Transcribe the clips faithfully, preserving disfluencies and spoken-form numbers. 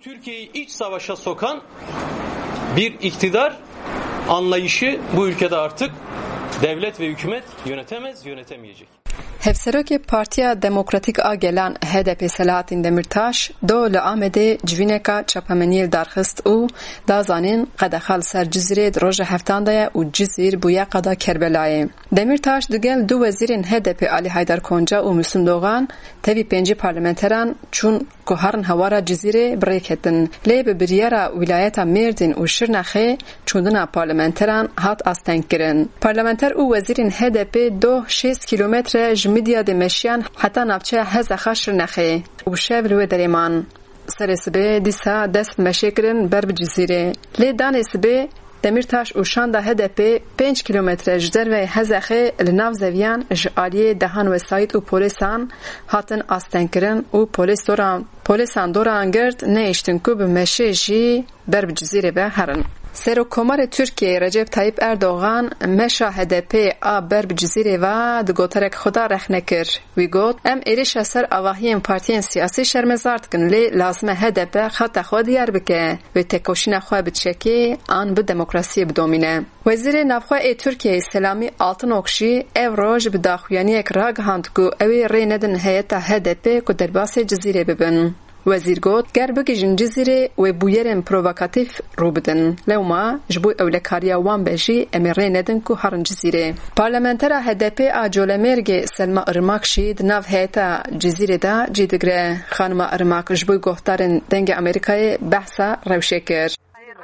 Türkiye'yi iç savaşa sokan bir iktidar anlayışı bu ülkede artık devlet ve hükümet yönetemez, yönetemeyecek. Hevserokê Partiya Demokratîk a Gelan H D P Selahattin Demirtaş do li Amedê civîneka çapemeniyê darxist û da zanîn qedexe li ser Cizîrê di roja heftan de ye û Cizîr bûye qeda Kerbelayê. Demirtaş digel du wezîrên H D P Alî Haydar Konca û Müslüm Doğan tevî pêncî parlamenteran çûn ku harin hewara Cizîrê birêketin. Lê bi biryara wilayeta Mêrdîn û Şirnexê çûndina parlamenteran hat astengkirin. Parlamenter û wezîrên H D P doh şêst kîlometre ji Midya de meşiyan heta navçeya Hezexa Şirnexê û şev li wê derê man. Serê sibê dîsa dest meşêkirin ber bi Cizîrê. Lê danê sibê Demirtaş û şanda H D P pênc kîlometre ji derveyê Hezexê li nav zeviyan ji aliyê dehan wesayît û polîsan hatin astengkirin û polîs doran polîsan doran girt nehêştin ku bi meşê jî ber bi Cizîrê ve herin. Serokkomarê Tirkiyeyê Recep Tayyip Erdoğan meşa H D P a ber bi Cizîrê ve di goterek xuda rexne kir. Wî got em êrişa ser avahiyên partiyên siyasî şermezar dikin lê lazim e H D P xeta xwe diyar bike wê tekoşîna xwe biçekê an bi demokrasiyê bidomîne. Wezîrê Navxwe ê Tirkiyeyê Selamî Altınok jî ev roj bi daxuyaniyek ragihand ku ew ê rê nedin heyeta H D P ku derbasê Cizîrê bibin. Wezîr got ger bigîjin Cizîrê wê bûyerên provokatîv rûbidin. Lewma ji bo ewlekariya wan be jî em ê rê nedin ku harin Cizîrê. Parlamentera H D P a Colemêrgê Selma Irmak jî di nav heyeta Cizîrê de cî digire. Xanima Irmak ji bo guhdarên dengê Amerîkayê behsa rewşê kir.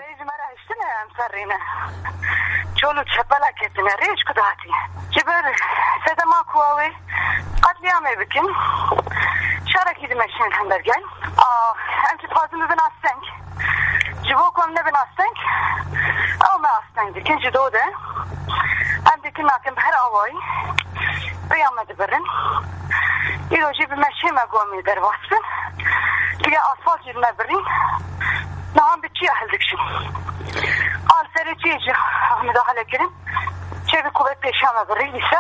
Çolu çepela ketine reç kudati. Ciber sedema kuavi katliame bikin. Şaraki dimeşin hambergen. Aa, emki fazını ben astenk. Cibo konne ben astenk. Ama astenk dikin cidode. Em dikin nakim her avay. Beyamedi birin. İroji bir meşe megomi der vasfın. Diye asfalt yirme birin. Naham bitçi ahildik şimdi. Al sericici müdahale edelim. Çevik kuvvet peşame biriyse.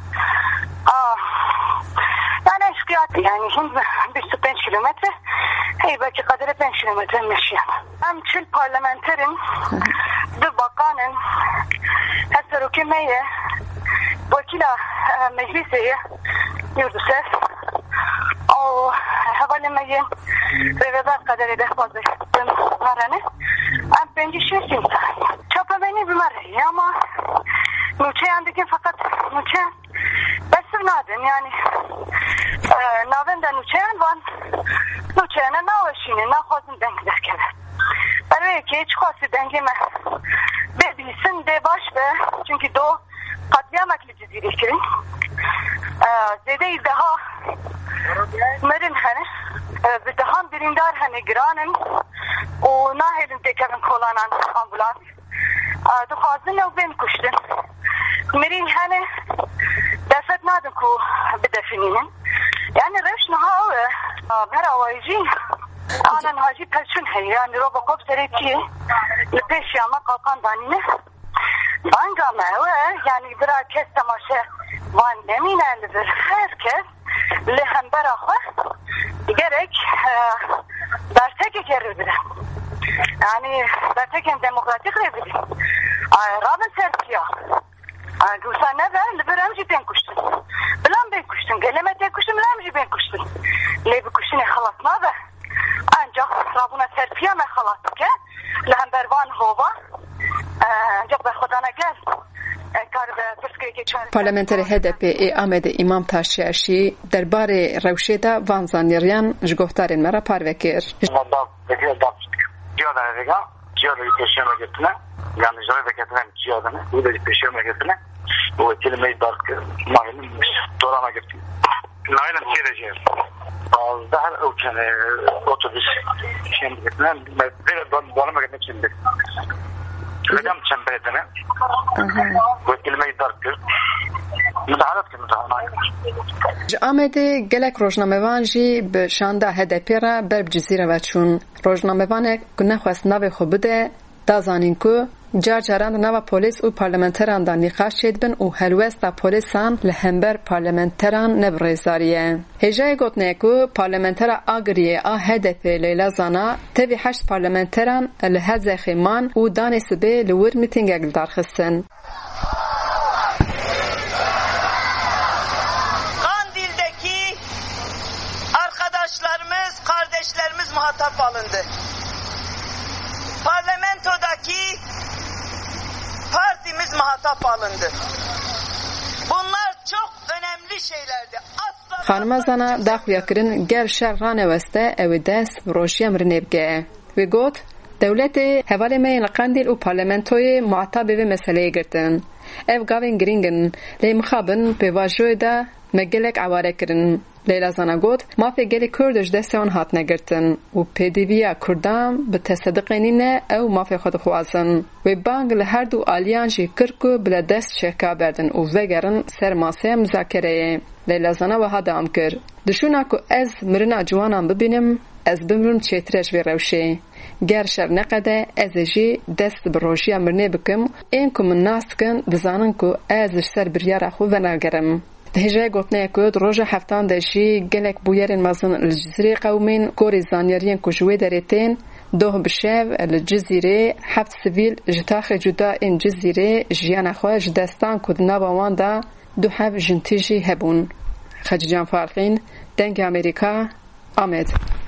Yani eşkıyat yani şimdi bir su beş kilometre. Hey belki kadere beş kilometre meşiyan. Hem çil parlamenterin bir bakanın hesar hükümeye vakila mecliseye yurdu ses. O havalemeyi ve vedat kaderi de fazla varane. Am bence şey simsa. Çapa beni bilmez ama Nuçeyan'daki fakat Nuçeyan besir nadin yani e, navenden Nuçeyan van Nuçeyan'a navaşini nafazın dengiler keler. Belki hiç kası dengime de bilsin de baş ve çünkü do katliamaklı Cizîrê zede daha merin hani bir daha birindar hani granın o nahelin tekerin kolanan ambulans du fazla ne ben kuştun merin hani defet nadım ku bir defininin yani revş naha ve her avayıcı anan hacı pelçün hey yani robokop sereki lepeş yama kalkan danine bangame ve yani bir herkes tamaşa van deminenlidir herkes lehember ahva gerek berteke keribire yani berteken demokratik rebili rabın serpiya Gülsen ne ver? Liberemci ben kuştun. Bilen ben kuştun. Gelemete kuştun. Bilemci ben kuştun. Lebi kuştun halatma ve ancak Rabbuna serpiya me halattık ya. Lehem bervan hova. Ancak be Xudana gel. Parlamenter H D P ê Amedê İmam Taşyerşî derbarê rewşê de van zanîriyan ji guhdarên me re parve kir. Cihaları peşime getine, yani cihaları da getiren cihadını, bu da peşime getine, bu kelimeyi darkı, malum dolana getine. Nailem seyredeceğiz. Bazı her ülkene otobüs şimdi getine, böyle dolama getine şimdi. Hocam çember etine, bu kelimeyi darkı. Müdahalet ki müdahalet. Ji Amedê gelek rojnamevan jî bi şanda H D P re ber bi Cizîrê ve çûn. Rojnamevanek ku nexwest navê xwe bide da zanîn ku جار جاران نوا پولیس و پارلمانتران دا نقاش چیدبن و هلوستا پولیسان لهمبر پارلمانتران نبرزاریه. هجای گوتنه که پارلمانتر آگریه آ هدف لیلا زانا تبی هشت پارلمانتران لحظه خیمان و دانست به لور میتینگ اگل درخستن. Kandil'deki arkadaşlarımız, kardeşlerimiz muhatap alındı. Parlamentodaki partimiz muhatap alındı. Bunlar çok önemli şeylerdi. Asla خانم زانا داخویا کرن گر شر رانه وسته او دست روشیم رنبگه و گوت دولت حوالی مین قندیل و پارلمنتوی معتابه و مسئله گرتن. او گاوین گرینگن لی مخابن به واجوی دا مگلک عواره کرن. لیلا زانا گوت مافی گلی کردش دستیان هات نگرتن و پیدیویا کردام به تصدقینینه او مافی خود خوازن و بانگ لهر دو آلیان جی کرکو بلا دست شکا بردن و وگرن سر ماسه مذاکره. لیلا زانا وها دام کر دشونا که از مرنا جوانان ببینم از بمرم چیترش وی روشه گر شر نقده از جی دست بروشیا مرنه بکم این که من ناست کن بزانن که ازش سر بریار خو و نگرم. هجای گوتنه که روز هفتان دشی گلک بویرین مازن الجزیره قومین کوری زانیارین کجوی درتین دوه بشև الجزیره هفت سویل جتاخ جدا این جزیره جیان خواهش دستان کد نباوان دا دو هف جنتیجی هبون. خجیجان فارقین دنگ امریکا آمد.